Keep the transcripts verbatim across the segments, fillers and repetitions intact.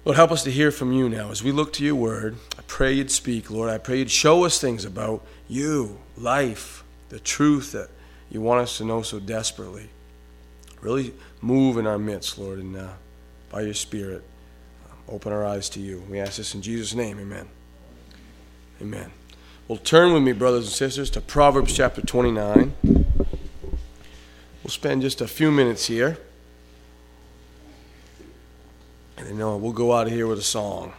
Lord, help us to hear from you now. As we look to your word, I pray you'd speak, Lord. I pray you'd show us things about you, life, the truth that you want us to know so desperately. Really move in our midst, Lord, and uh, by your Spirit, uh, open our eyes to you. We ask this in Jesus' name, amen. Amen. Well, turn with me, brothers and sisters, to Proverbs chapter twenty-nine. We'll spend just a few minutes here. And then uh, we'll go out of here with a song.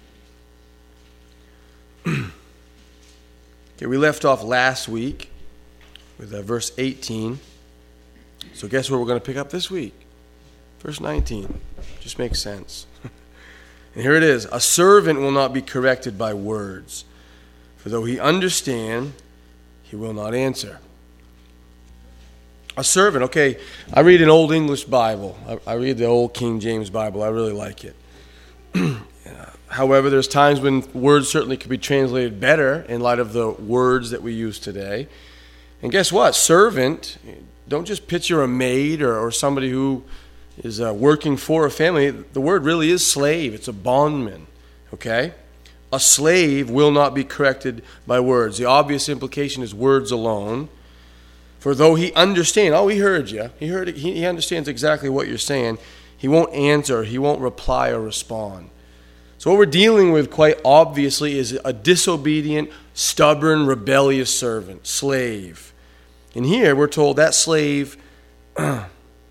Okay, we left off last week with uh, verse eighteen. So guess where we're going to pick up this week? Verse nineteen. Just makes sense. And here it is. A servant will not be corrected by words, for though he understand, he will not answer. A servant, okay, I read an Old English Bible. I, I read the Old King James Bible. I really like it. However, there's times when words certainly could be translated better in light of the words that we use today. And guess what? Servant, don't just picture a maid or, or somebody who is uh, working for a family. The word really is slave. It's a bondman, okay? A slave will not be corrected by words. The obvious implication is words alone. For though he understand, oh, he heard you. He heard it. He, he understands exactly what you're saying. He won't answer. He won't reply or respond. So what we're dealing with quite obviously is a disobedient, stubborn, rebellious servant, slave. And here we're told that slave won't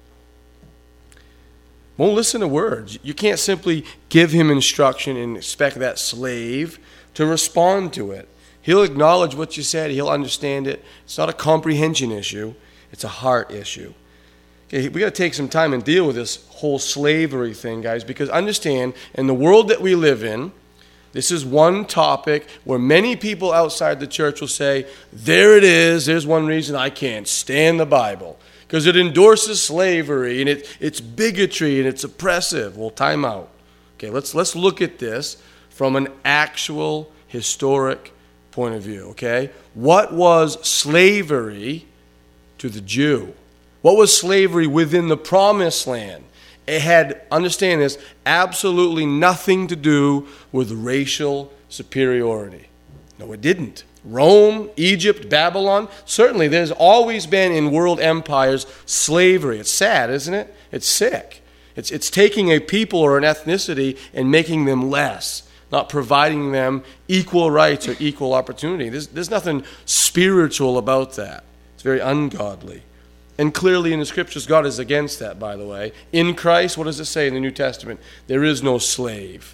listen to words. You can't simply give him instruction and expect that slave to respond to it. He'll acknowledge what you said. He'll understand it. It's not a comprehension issue. It's a heart issue. Okay, we got to take some time and deal with this whole slavery thing, guys, because understand, in the world that we live in, this is one topic where many people outside the church will say, there it is. There's one reason I can't stand the Bible, because it endorses slavery and it, it's bigotry and it's oppressive. Well, time out. Okay, let's let's look at this from an actual historic point of view, okay? What was slavery to the Jew? What was slavery within the promised land? It had, understand this, absolutely nothing to do with racial superiority. No, it didn't. Rome, Egypt, Babylon, certainly there's always been in world empires slavery. It's sad, isn't it? It's sick. It's, it's taking a people or an ethnicity and making them less, not providing them equal rights or equal opportunity. There's, there's nothing spiritual about that. It's very ungodly. And clearly in the Scriptures, God is against that, by the way. In Christ, what does it say in the New Testament? There is no slave.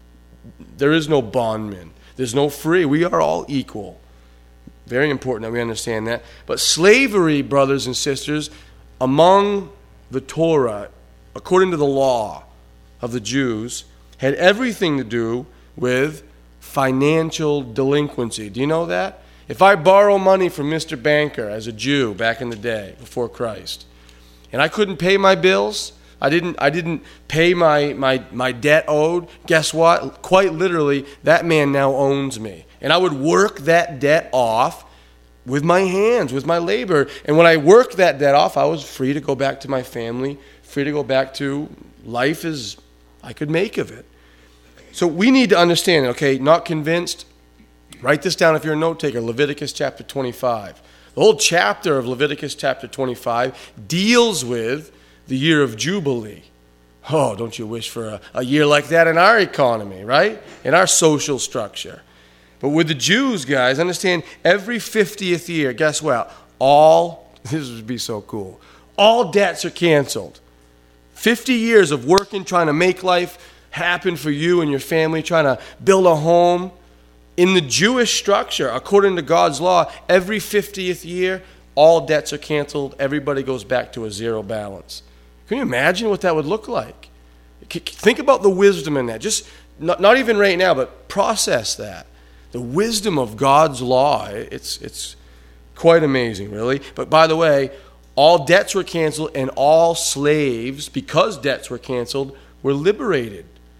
There is no bondman. There's no free. We are all equal. Very important that we understand that. But slavery, brothers and sisters, among the Torah, according to the law of the Jews, had everything to do with financial delinquency. Do you know that? If I borrow money from Mister Banker as a Jew back in the day before Christ, and I couldn't pay my bills, I didn't I didn't pay my, my, my debt owed, guess what? Quite literally, that man now owns me. And I would work that debt off with my hands, with my labor. And when I worked that debt off, I was free to go back to my family, free to go back to life as I could make of it. So we need to understand, okay, not convinced? Write this down if you're a note taker. Leviticus chapter twenty-five. The whole chapter of Leviticus chapter twenty-five deals with the year of Jubilee. Oh, don't you wish for a, a year like that in our economy, right? In our social structure. But with the Jews, guys, understand every fiftieth year, guess what? All, this would be so cool, all debts are canceled. fifty years of working, trying to make life happen for you and your family, trying to build a home. In the Jewish structure, according to God's law, every fiftieth year, all debts are canceled. Everybody goes back to a zero balance. Can you imagine what that would look like? Think about the wisdom in that. Just not, not even right now, but process that. The wisdom of God's law, it's, it's quite amazing, really. But by the way, all debts were canceled and all slaves, because debts were canceled, were liberated.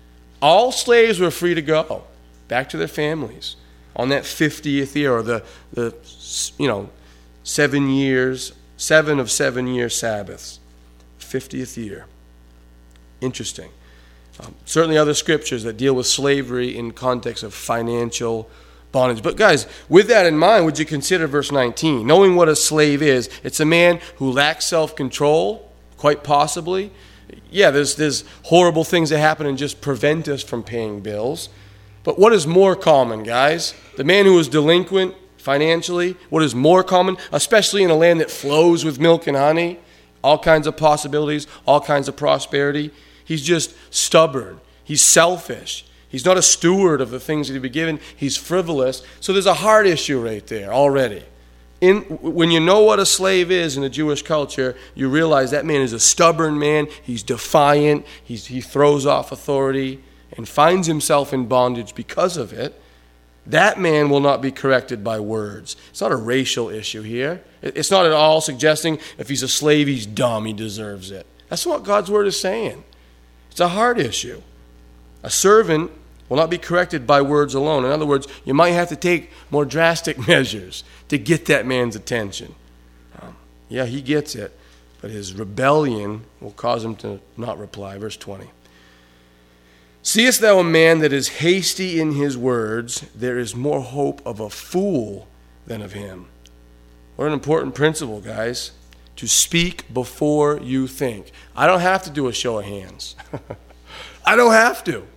All slaves were free to go back to their families on that fiftieth year, or the, the you know, seven years, seven of seven year Sabbaths. fiftieth year. Interesting. Um, certainly other scriptures that deal with slavery in context of financial bondage. But guys, with that in mind, would you consider verse nineteen? Knowing what a slave is, it's a man who lacks self-control, quite possibly. Yeah, there's, there's horrible things that happen and just prevent us from paying bills. But what is more common, guys? The man who is delinquent financially, what is more common, especially in a land that flows with milk and honey, all kinds of possibilities, all kinds of prosperity. He's just stubborn. He's selfish. He's not a steward of the things that he'd be given. He's frivolous. So there's a heart issue right there already. In, when you know what a slave is in the Jewish culture, you realize that man is a stubborn man. He's defiant. He's, he throws off authority and finds himself in bondage because of it. That man will not be corrected by words. It's not a racial issue here. It's not at all suggesting if he's a slave, he's dumb, he deserves it. That's what God's word is saying. It's a heart issue. A servant will not be corrected by words alone. In other words, you might have to take more drastic measures to get that man's attention. Um, yeah, he gets it, but his rebellion will cause him to not reply. Verse twenty. Seest thou a man that is hasty in his words? There is more hope of a fool than of him. What an important principle, guys. To speak before you think. I don't have to do a show of hands. I don't have to.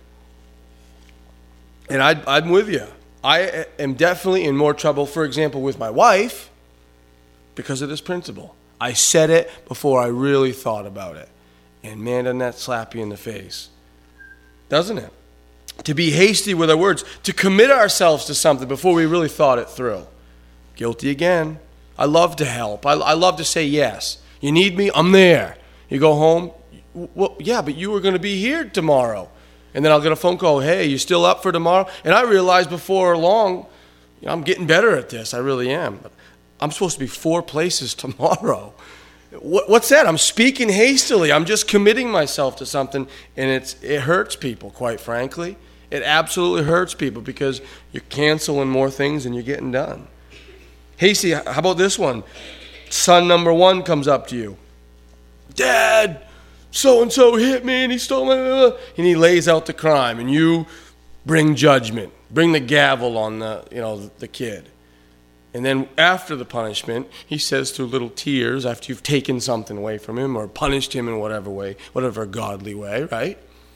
And I, I'm with you. I am definitely in more trouble, for example, with my wife because of this principle. I said it before I really thought about it. And man, doesn't that slap you in the face? Doesn't it? To be hasty with our words. To commit ourselves to something before we really thought it through. Guilty again. I love to help. I, I love to say yes. You need me? I'm there. You go home? Well, yeah, but you were going to be here tomorrow. And then I'll get a phone call, hey, you still up for tomorrow? And I realize before long, you know, I'm getting better at this. I really am. But I'm supposed to be four places tomorrow. What, what's that? I'm speaking hastily. I'm just committing myself to something, and it's it hurts people, quite frankly. It absolutely hurts people because you're canceling more things than you're getting done. Hasty, how about this one? Son number one comes up to you. Dad, so-and-so hit me and he stole my... And he lays out the crime and you bring judgment. Bring the gavel on the, you know, the kid. And then after the punishment, he says through little tears, after you've taken something away from him or punished him in whatever way, whatever godly way, right?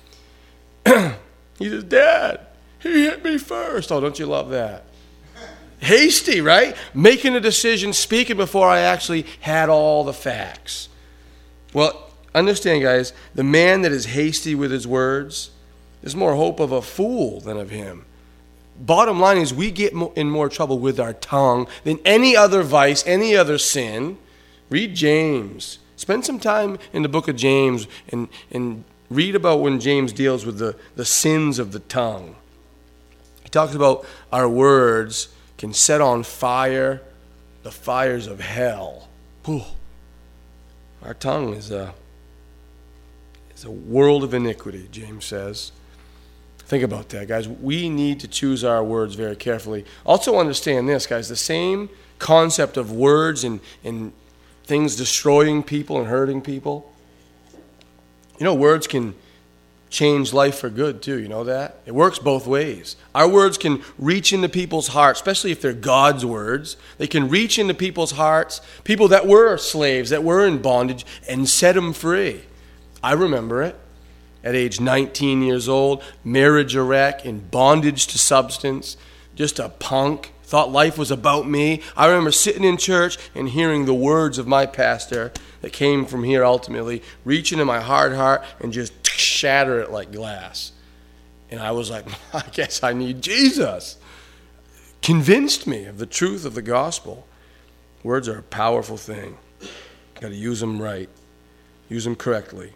He says, Dad, he hit me first. Oh, don't you love that? Hasty, right? Making a decision, speaking before I actually had all the facts. Well, understand, guys, the man that is hasty with his words, there's more hope of a fool than of him. Bottom line is we get in more trouble with our tongue than any other vice, any other sin. Read James. Spend some time in the book of James and, and read about when James deals with the, the sins of the tongue. He talks about our words can set on fire the fires of hell. Whew. Our tongue is a, is a world of iniquity, James says. Think about that, guys. We need to choose our words very carefully. Also understand this, guys. The same concept of words and, and things destroying people and hurting people. You know, words can change life for good, too. You know that? It works both ways. Our words can reach into people's hearts, especially if they're God's words. They can reach into people's hearts, people that were slaves, that were in bondage, and set them free. I remember it. At age nineteen years old, marriage a wreck, in bondage to substance, just a punk, thought life was about me. I remember sitting in church and hearing the words of my pastor that came from here ultimately, reach into my hard heart and just shatter it like glass. And I was like, I guess I need Jesus. Convinced me of the truth of the gospel. Words are a powerful thing. Got to use them right. Use them correctly.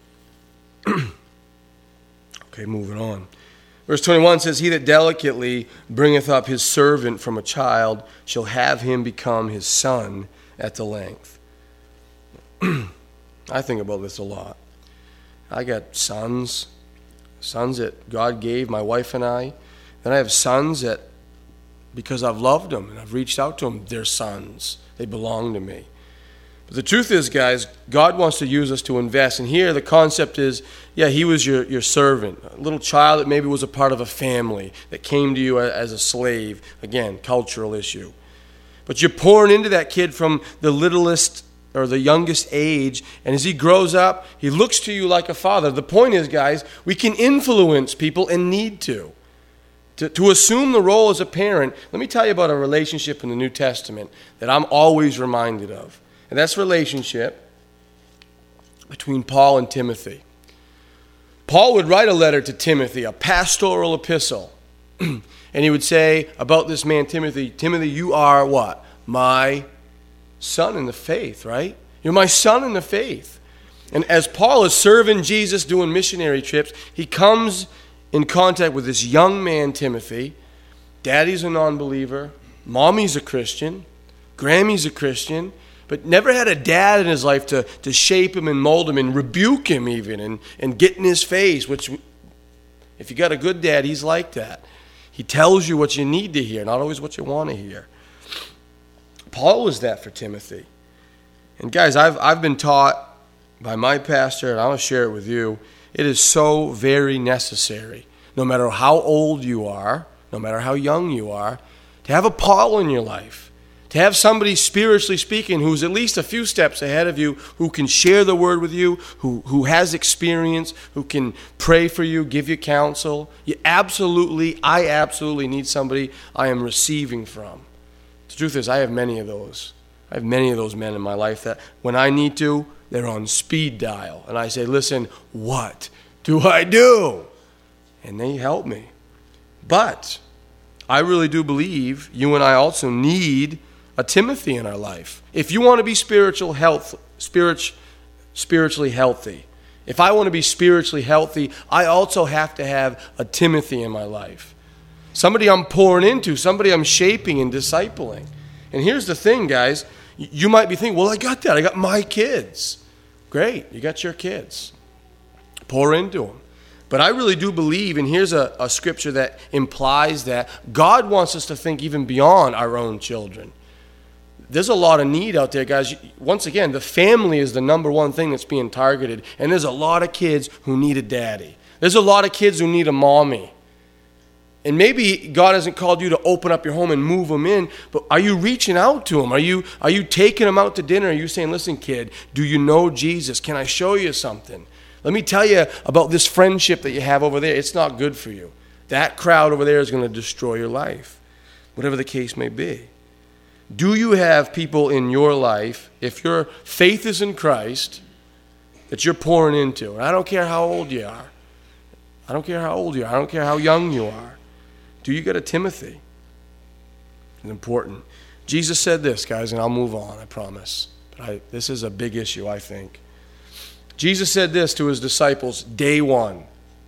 Okay, moving on. Verse twenty-one says, He that delicately bringeth up his servant from a child shall have him become his son at the length. I think about this a lot. I got sons, sons that God gave my wife and I. Then I have sons that, because I've loved them and I've reached out to them, they're sons. They belong to me. But the truth is, guys, God wants to use us to invest. And here the concept is, yeah, he was your, your servant, a little child that maybe was a part of a family that came to you as a slave. Again, cultural issue. But you're pouring into that kid from the littlest or the youngest age, and as he grows up, he looks to you like a father. The point is, guys, we can influence people and need to. To, to assume the role as a parent, let me tell you about a relationship in the New Testament that I'm always reminded of. And that's relationship between Paul and Timothy. Paul would write a letter to Timothy, a pastoral epistle. And he would say about this man, Timothy, Timothy, you are what? My son in the faith, right? You're my son in the faith. And as Paul is serving Jesus, doing missionary trips, he comes in contact with this young man, Timothy. Daddy's a non-believer. Mommy's a Christian. Grammy's a Christian. But never had a dad in his life to, to shape him and mold him and rebuke him even and, and get in his face, which if you got a good dad, he's like that. He tells you what you need to hear, not always what you want to hear. Paul was that for Timothy. And guys, I've I've been taught by my pastor, and I want to share it with you, it is so very necessary, no matter how old you are, no matter how young you are, to have a Paul in your life. To have somebody, spiritually speaking, who's at least a few steps ahead of you, who can share the word with you, who, who has experience, who can pray for you, give you counsel. You absolutely, I absolutely need somebody I am receiving from. The truth is, I have many of those. I have many of those men in my life that when I need to, they're on speed dial. And I say, listen, what do I do? And they help me. But I really do believe you and I also need a Timothy in our life. If you want to be spiritual health, spirit, spiritually healthy, if I want to be spiritually healthy, I also have to have a Timothy in my life. Somebody I'm pouring into, somebody I'm shaping and discipling. And here's the thing, guys. You might be thinking, well, I got that. I got my kids. Great. You got your kids. Pour into them. But I really do believe, and here's a, a scripture that implies that God wants us to think even beyond our own children. There's a lot of need out there, guys. Once again, the family is the number one thing that's being targeted. And there's a lot of kids who need a daddy. There's a lot of kids who need a mommy. And maybe God hasn't called you to open up your home and move them in, but are you reaching out to them? Are you, are you taking them out to dinner? Are you saying, listen, kid, do you know Jesus? Can I show you something? Let me tell you about this friendship that you have over there. It's not good for you. That crowd over there is going to destroy your life, whatever the case may be. Do you have people in your life, if your faith is in Christ, that you're pouring into? And I don't care how old you are. I don't care how old you are. I don't care how young you are. Do you get a Timothy? It's important. Jesus said this, guys, and I'll move on, I promise. But I, this is a big issue, I think. Jesus said this to his disciples day one.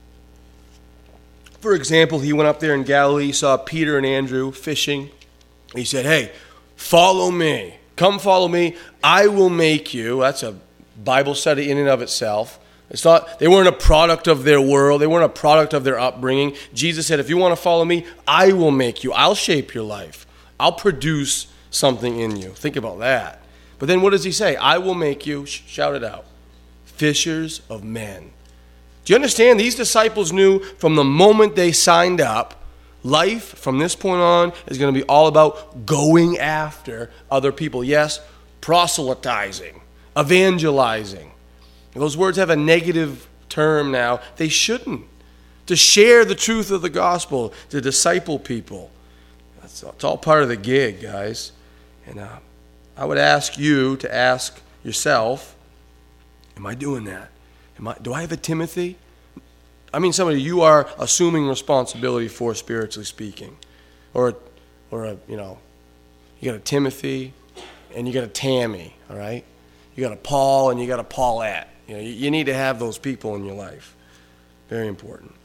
For example, he went up there in Galilee, saw Peter and Andrew fishing. He said, hey, follow me. Come follow me. I will make you. That's a Bible study in and of itself. It's not, they weren't a product of their world. They weren't a product of their upbringing. Jesus said, if you want to follow me, I will make you. I'll shape your life. I'll produce something in you. Think about that. But then what does he say? I will make you, shout it out, fishers of men. Do you understand? These disciples knew from the moment they signed up, life from this point on is going to be all about going after other people. Yes, proselytizing, evangelizing. Those words have a negative term now. They shouldn't. To share the truth of the gospel, to disciple people. That's it's all part of the gig, guys. And uh, I would ask you to ask yourself, am I doing that? Am I, do I have a Timothy? I mean, somebody you are assuming responsibility for, spiritually speaking. Or, or a, you know, you got a Timothy and you got a Tammy, all right? You got a Paul and you got a Paulette. You know, you, you need to have those people in your life. Very important.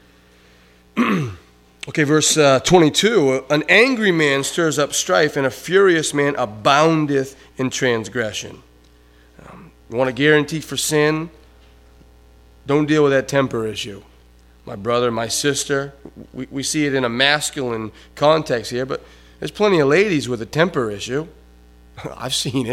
Okay, verse uh, twenty-two. An angry man stirs up strife, and a furious man aboundeth in transgression. Um, you want a guarantee for sin? Don't deal with that temper issue. My brother, my sister, we, we see it in a masculine context here, but there's plenty of ladies with a temper issue. I've seen it.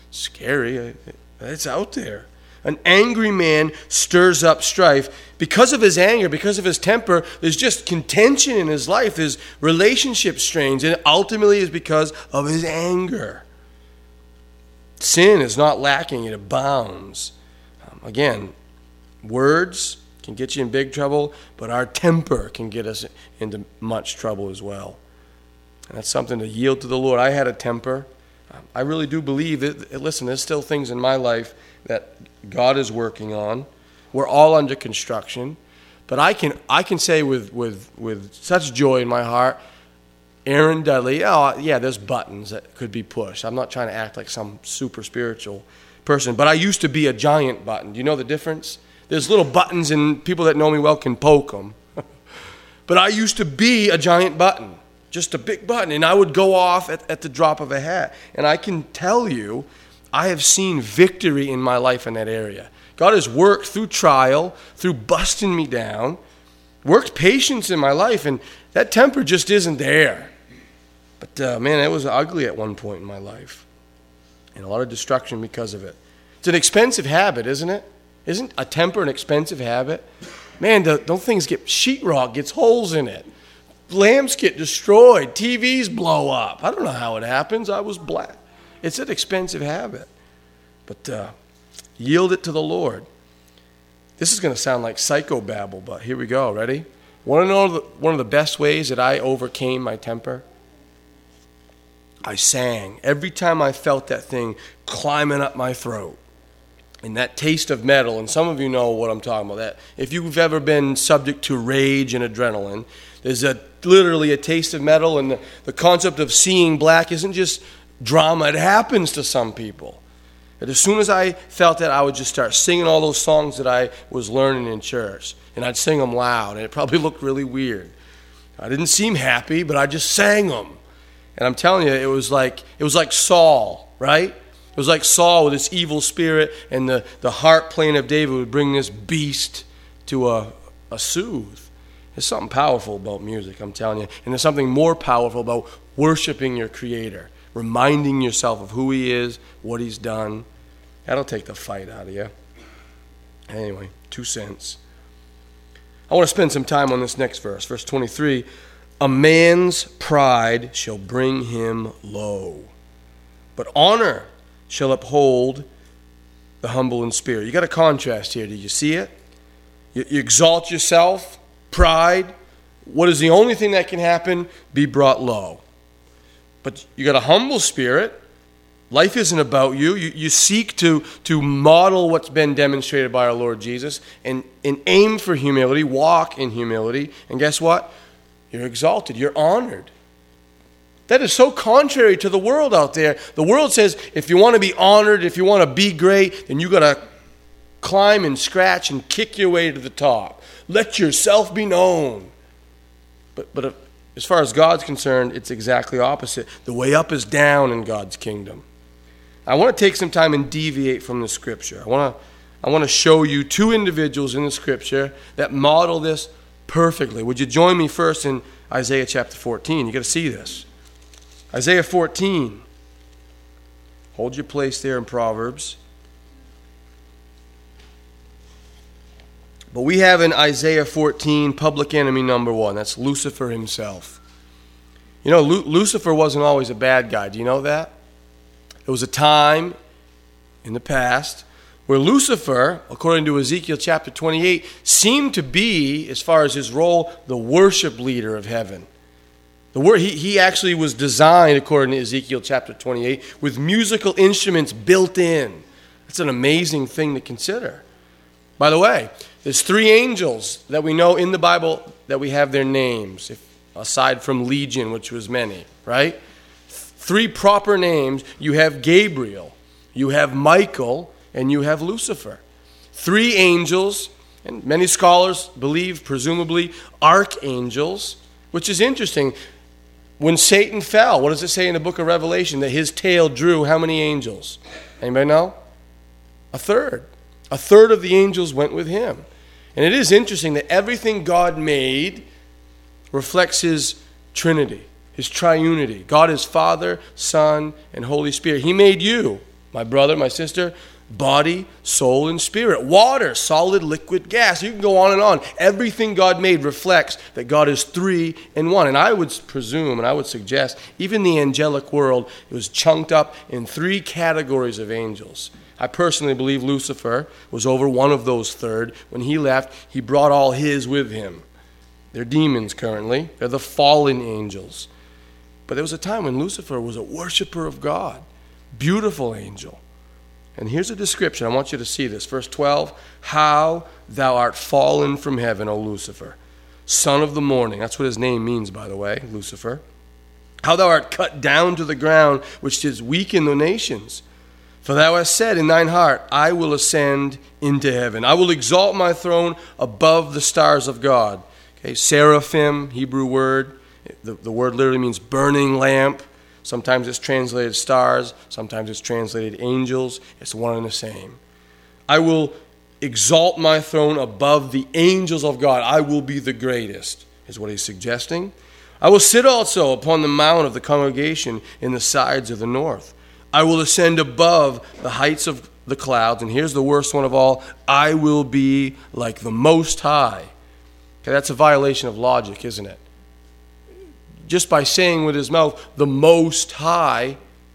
scary. It's out there. An angry man stirs up strife. Because of his anger, because of his temper, there's just contention in his life. There's relationship strains, and ultimately is because of his anger. Sin is not lacking, it abounds. Um, again, words can get you in big trouble, but our temper can get us into much trouble as well. And that's something to yield to the Lord. I had a temper. I really do believe that, listen, there's still things in my life that God is working on. We're all under construction. But I can I can say with, with, with such joy in my heart, Aaron Dudley, oh, yeah, there's buttons that could be pushed. I'm not trying to act like some super spiritual person, but I used to be a giant button. Do you know the difference? There's little buttons, and people that know me well can poke them. But I used to be a giant button, just a big button, and I would go off at, at the drop of a hat. And I can tell you, I have seen victory in my life in that area. God has worked through trial, through busting me down, worked patience in my life, and that temper just isn't there. But uh, man, it was ugly at one point in my life, and a lot of destruction because of it. It's an expensive habit, isn't it? Isn't a temper an expensive habit? Man, the, don't things get, sheetrock gets holes in it. Lamps get destroyed. T Vs blow up. I don't know how it happens. I was black. It's an expensive habit. But uh, yield it to the Lord. This is going to sound like psychobabble, but here we go. Ready? Want to know the, one of the best ways that I overcame my temper? I sang. Every time I felt that thing climbing up my throat, and that taste of metal, and some of you know what I'm talking about. That if you've ever been subject to rage and adrenaline, there's a literally a taste of metal, and the, the concept of seeing black isn't just drama. It happens to some people. And as soon as I felt that, I would just start singing all those songs that I was learning in church, and I'd sing them loud, and it probably looked really weird. I didn't seem happy, but I just sang them, and I'm telling you, it was like it was like Saul, right? It was like Saul with his evil spirit, and the, the harp playing of David would bring this beast to a, a soothe. There's something powerful about music, I'm telling you. And there's something more powerful about worshiping your Creator, reminding yourself of who He is, what He's done. That'll take the fight out of you. Anyway, two cents. I want to spend some time on this next verse, verse twenty-three. A man's pride shall bring him low, but honor shall uphold the humble in spirit. You got a contrast here. Do you see it? You, you exalt yourself, pride. What is the only thing that can happen? Be brought low. But you got a humble spirit. Life isn't about you. You, you seek to, to model what's been demonstrated by our Lord Jesus and, and aim for humility, walk in humility. And guess what? You're exalted. You're honored. That is so contrary to the world out there. The world says if you want to be honored, if you want to be great, then you got to climb and scratch and kick your way to the top. Let yourself be known. But but as far as God's concerned, it's exactly opposite. The way up is down in God's kingdom. I want to take some time and deviate from the Scripture. I want to I want to show you two individuals in the Scripture that model this perfectly. Would you join me first in Isaiah chapter fourteen? You got to see this. Isaiah fourteen. Hold your place there in Proverbs. But we have in Isaiah fourteen public enemy number one. That's Lucifer himself. You know, Lu- Lucifer wasn't always a bad guy. Do you know that? There was a time in the past where Lucifer, according to Ezekiel chapter twenty-eight, seemed to be, as far as his role, the worship leader of heaven. The word he, he actually was designed, according to Ezekiel chapter twenty-eight, with musical instruments built in. That's an amazing thing to consider. By the way, there's three angels that we know in the Bible that we have their names, if, aside from Legion, which was many, right? Three proper names. You have Gabriel, you have Michael, and you have Lucifer. Three angels, and many scholars believe, presumably, archangels, which is interesting. When Satan fell, what does it say in the book of Revelation? That his tail drew how many angels? Anybody know? A third. A third of the angels went with him. And it is interesting that everything God made reflects His Trinity, His triunity. God is Father, Son, and Holy Spirit. He made you. My brother, my sister, body, soul, and spirit. Water, solid, liquid, gas. You can go on and on. Everything God made reflects that God is three in one. And I would presume, and I would suggest, even the angelic world, it was chunked up in three categories of angels. I personally believe Lucifer was over one of those third. When he left, he brought all his with him. They're demons currently. They're the fallen angels. But there was a time when Lucifer was a worshiper of God. Beautiful angel. And here's a description. I want you to see this. Verse twelve, how thou art fallen from heaven, O Lucifer, son of the morning. That's what his name means, by the way, Lucifer. How thou art cut down to the ground, which didst weaken the nations. For thou hast said in thine heart, I will ascend into heaven. I will exalt my throne above the stars of God. Okay, seraphim, Hebrew word. The, the word literally means burning lamp. Sometimes it's translated stars. Sometimes it's translated angels. It's one and the same. I will exalt my throne above the angels of God. I will be the greatest, is what he's suggesting. I will sit also upon the mount of the congregation in the sides of the north. I will ascend above the heights of the clouds. And here's the worst one of all. I will be like the Most High. Okay, that's a violation of logic, isn't it? Just by saying with his mouth, the Most High,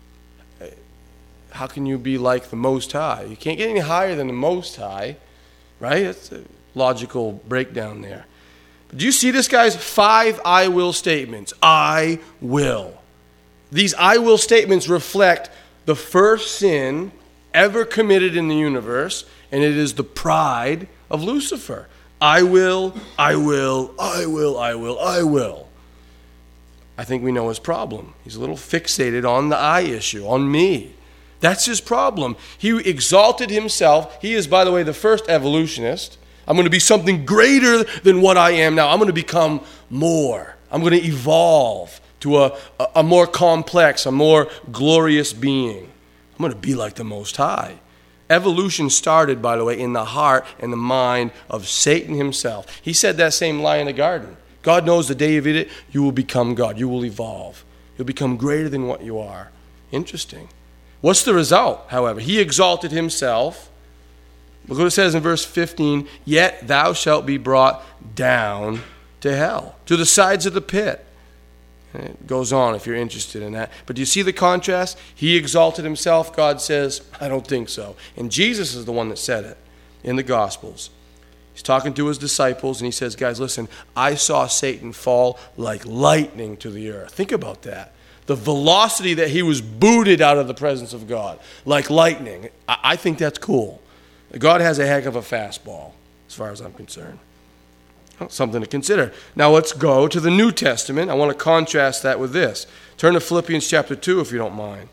how can you be like the Most High? You can't get any higher than the Most High, right? That's a logical breakdown there. But do you see this, guys? Five I will statements. I will. These I will statements reflect the first sin ever committed in the universe, and it is the pride of Lucifer. I will, I will, I will, I will, I will. I think we know his problem. He's a little fixated on the I issue, on me. That's his problem. He exalted himself. He is, by the way, the first evolutionist. I'm going to be something greater than what I am now. I'm going to become more. I'm going to evolve to a, a, a more complex, a more glorious being. I'm going to be like the Most High. Evolution started, by the way, in the heart and the mind of Satan himself. He said that same lie in the garden. God knows the day you eat it, you will become God. You will evolve. You'll become greater than what you are. Interesting. What's the result, however? He exalted himself. Look what it says in verse fifteen. Yet thou shalt be brought down to hell, to the sides of the pit. And it goes on if you're interested in that. But do you see the contrast? He exalted himself. God says, I don't think so. And Jesus is the one that said it in the Gospels. He's talking to his disciples, and he says, guys, listen, I saw Satan fall like lightning to the earth. Think about that. The velocity that he was booted out of the presence of God, like lightning. I, I think that's cool. God has a heck of a fastball, as far as I'm concerned. Well, something to consider. Now let's go to the New Testament. I want to contrast that with this. Turn to Philippians chapter two, if you don't mind.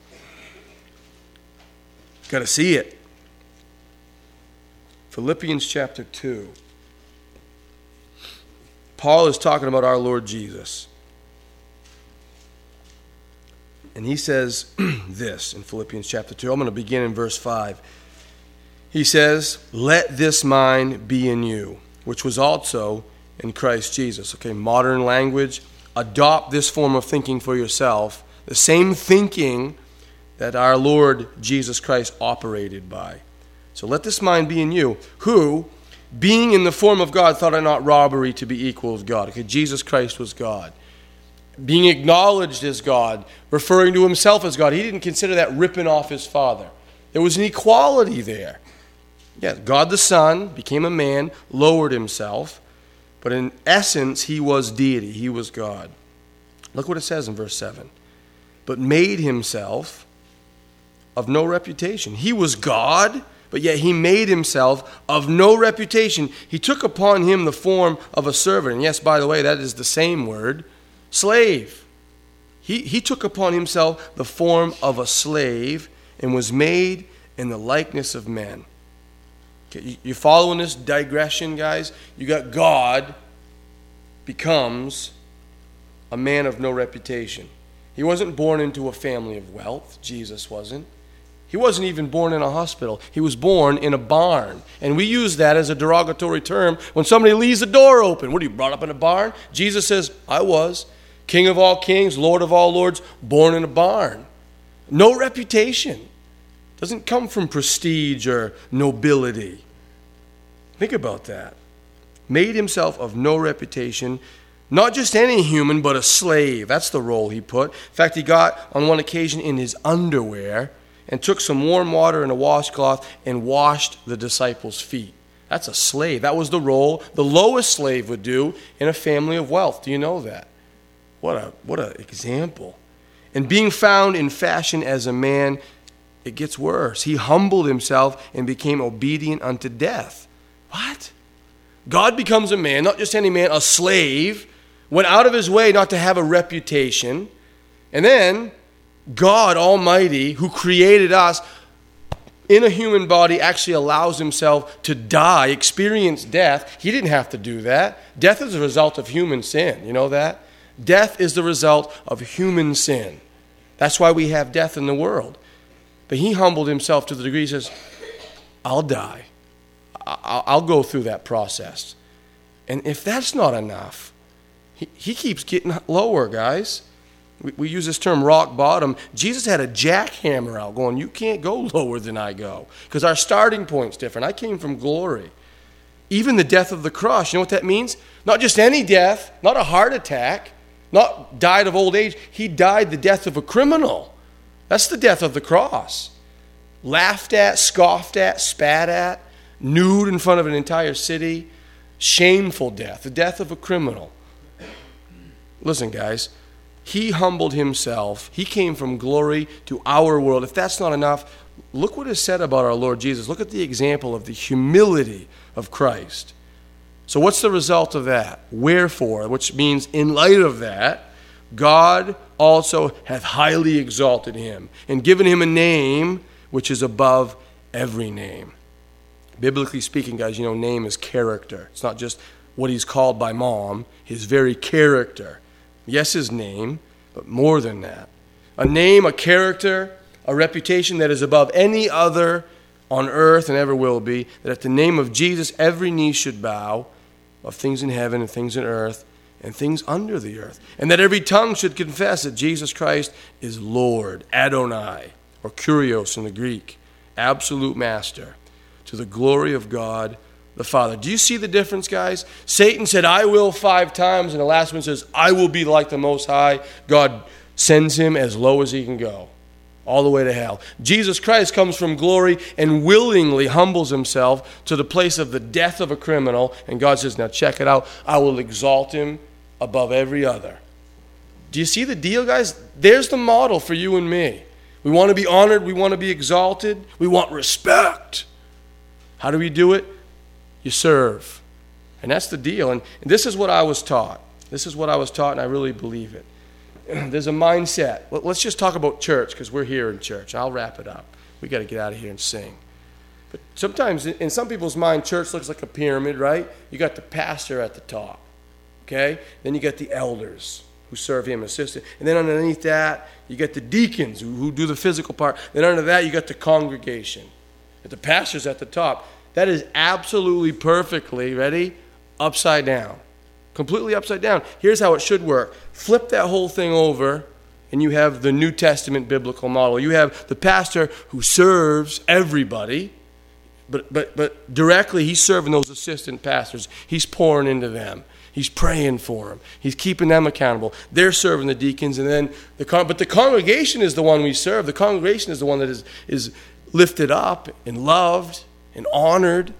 Got to see it. Philippians chapter two. Paul is talking about our Lord Jesus. And he says this in Philippians chapter two. I'm going to begin in verse five. He says, let this mind be in you, which was also in Christ Jesus. Okay, modern language. Adopt this form of thinking for yourself. The same thinking that our Lord Jesus Christ operated by. So let this mind be in you, who, being in the form of God, thought it not robbery to be equal with God. Okay, Jesus Christ was God. Being acknowledged as God, referring to himself as God. He didn't consider that ripping off his Father. There was an equality there. Yeah, God the Son became a man, lowered himself, but in essence, he was deity. He was God. Look what it says in verse seven. But made himself of no reputation. He was God, but yet he made himself of no reputation. He took upon him the form of a servant. And yes, by the way, that is the same word, slave. He, he took upon himself the form of a slave and was made in the likeness of men. Okay, you following this digression, guys? You got God becomes a man of no reputation. He wasn't born into a family of wealth. Jesus wasn't. He wasn't even born in a hospital. He was born in a barn. And we use that as a derogatory term when somebody leaves the door open. What, are you brought up in a barn? Jesus says, I was. King of all kings, Lord of all lords, born in a barn. No reputation. Doesn't come from prestige or nobility. Think about that. Made himself of no reputation, not just any human, but a slave. That's the role he put. In fact, he got on one occasion in his underwear and took some warm water and a washcloth and washed the disciples' feet. That's a slave. That was the role the lowest slave would do in a family of wealth. Do you know that? What a what an example. And being found in fashion as a man, it gets worse. He humbled himself and became obedient unto death. What? God becomes a man, not just any man, a slave, went out of his way not to have a reputation, and then God Almighty, who created us in a human body, actually allows himself to die, experience death. He didn't have to do that. Death is a result of human sin. You know that? Death is the result of human sin. That's why we have death in the world. But he humbled himself to the degree he says, I'll die. I'll go through that process. And if that's not enough, he, he keeps getting lower, guys. We, we use this term rock bottom. Jesus had a jackhammer out going, you can't go lower than I go. Because our starting point's different. I came from glory. Even the death of the cross, you know what that means? Not just any death, not a heart attack, not died of old age. He died the death of a criminal. That's the death of the cross. Laughed at, scoffed at, spat at, nude in front of an entire city. Shameful death, the death of a criminal. Listen, guys, he humbled himself. He came from glory to our world. If that's not enough, look what is said about our Lord Jesus. Look at the example of the humility of Christ. So what's the result of that? Wherefore, which means in light of that, God also hath highly exalted him and given him a name which is above every name. Biblically speaking, guys, you know, name is character. It's not just what he's called by mom, his very character. Yes, his name, but more than that. A name, a character, a reputation that is above any other on earth and ever will be, that at the name of Jesus every knee should bow, of things in heaven and things in earth and things under the earth, and that every tongue should confess that Jesus Christ is Lord, Adonai, or Kurios in the Greek, absolute master, to the glory of God the Father. Do you see the difference, guys? Satan said, I will five times, and the last one says, I will be like the Most High. God sends him as low as he can go, all the way to hell. Jesus Christ comes from glory and willingly humbles himself to the place of the death of a criminal, and God says, now check it out, I will exalt him above every other. Do you see the deal, guys? There's the model for you and me. We want to be honored, we want to be exalted, we want respect. How do we do it? You serve. And that's the deal. And, and this is what I was taught. This is what I was taught, and I really believe it. There's a mindset. Let's just talk about church, because we're here in church. I'll wrap it up. We got to get out of here and sing. But sometimes, in some people's mind, church looks like a pyramid, right? You got the pastor at the top, okay? Then you got the elders who serve him, assistant. And then underneath that, you got the deacons who, who do the physical part. Then under that, you got the congregation. The pastor's at the top. That is absolutely perfectly, ready, upside down. Completely upside down. Here's how it should work. Flip that whole thing over, and you have the New Testament biblical model. You have the pastor who serves everybody, but but but directly he's serving those assistant pastors. He's pouring into them. He's praying for them. He's keeping them accountable. They're serving the deacons, and then the con- but the congregation is the one we serve. The congregation is the one that is is lifted up and loved and honored.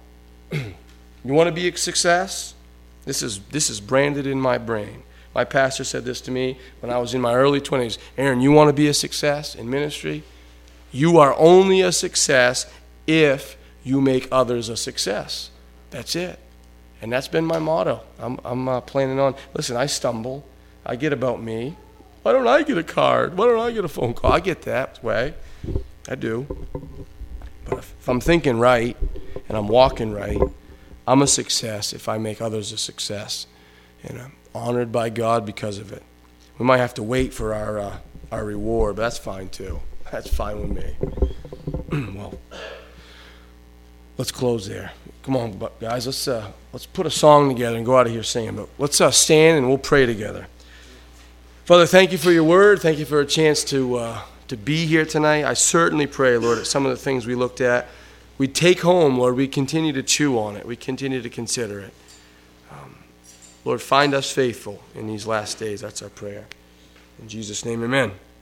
You want to be a success? This is this is branded in my brain. My pastor said this to me when I was in my early twenties. Aaron, you want to be a success in ministry? You are only a success if you make others a success. That's it. And that's been my motto. I'm, I'm uh, planning on, listen, I stumble. I get about me. Why don't I get a card? Why don't I get a phone call? I get that way. I do. But if I'm thinking right and I'm walking right, I'm a success if I make others a success. And I'm honored by God because of it. We might have to wait for our uh, our reward, but that's fine too. That's fine with me. Well, let's close there. Come on, guys. Let's uh, let's put a song together and go out of here singing. But let's uh, stand and we'll pray together. Father, thank you for your word. Thank you for a chance to uh, to be here tonight. I certainly pray, Lord, that some of the things we looked at, we take home, Lord, we continue to chew on it. We continue to consider it. Um, Lord, find us faithful in these last days. That's our prayer. In Jesus' name, amen.